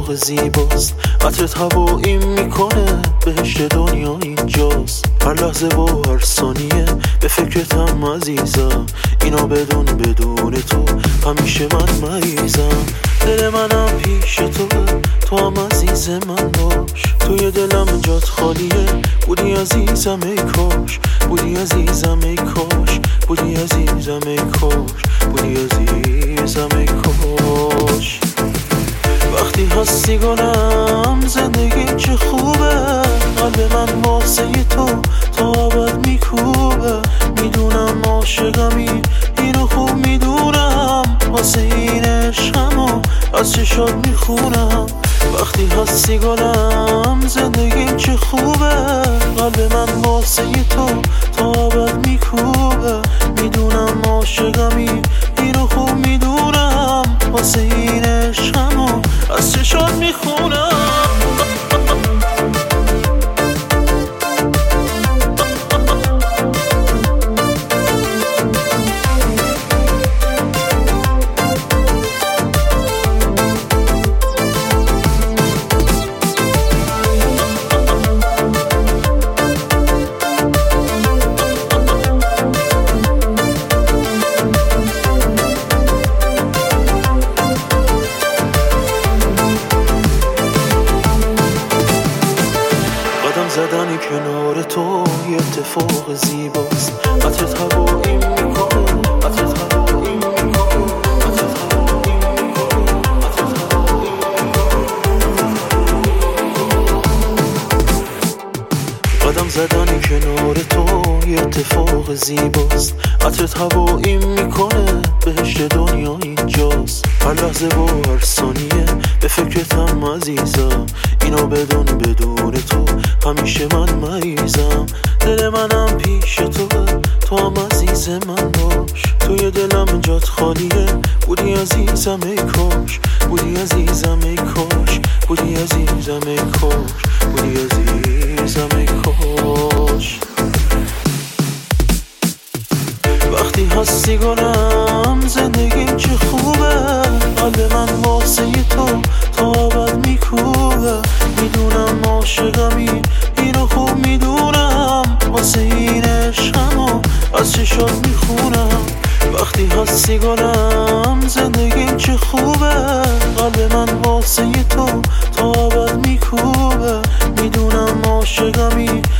اتفاق زیباست. عطرت هواییم میکنه بهشت دنیا اینجاست. هر لحظه و هر ثانیه به فکرتم عزیزم. اینا بدون تو همیشه من مریضم. دل منم پیش تو هم عزیز من باش. توی دلم جات خالیه، بودی عزیزم ای کاش. بودی عزیزم ای کاش. بودی عزیزم ای کاش. بودی عزیزم ای کاش. وقتی هستی گلم زندگیم چه خوبه. قلب من واسه تو ابد میکوبه. میدونم عاشقمی، اینو خوب میدونم. واسه این عشقمو از چشات میخونم. وقتی هستی گلم زندگیم چه خوبه. قلب من واسه تو ابد میکوبه. میدونم عاشقمی، اینو خوب میدونم. واسه این عشقمو از چشات میخونم. زدن کنار تو یه اتفاق زیباست. عطرت هواییم میکنه، عطرت هواییم میکنه، عطرت هواییم میکنه، عطرت هواییم. قدم زدن کنار تو یه اتفاق زیباست. عطرت هواییم میکنه بهشت دنیا اینجاست. هر لحظه و هر ثانیه به فکرتم عزیزم. اینا بدون تو همیشه من مریضم. دل منم پیش تو هم عزیز من باش. توی دلم جات خالیه، بودی عزیزم ای کاش. بودی عزیزم ای کاش. بودی عزیزم ای کاش. بودی عزیزم ای کاش. وقتی هستی گلم زندگیم چه خوبه. قلب من واسه تو ابد میکوبه. میدونم عاشقمی، اینو خوب میدونم. واسه این عشقمو از چشات میخونم. وقتی هستی گلم زندگیم چه خوبه. قلب من واسه تو ابد میکوبه. میدونم عاشقمی،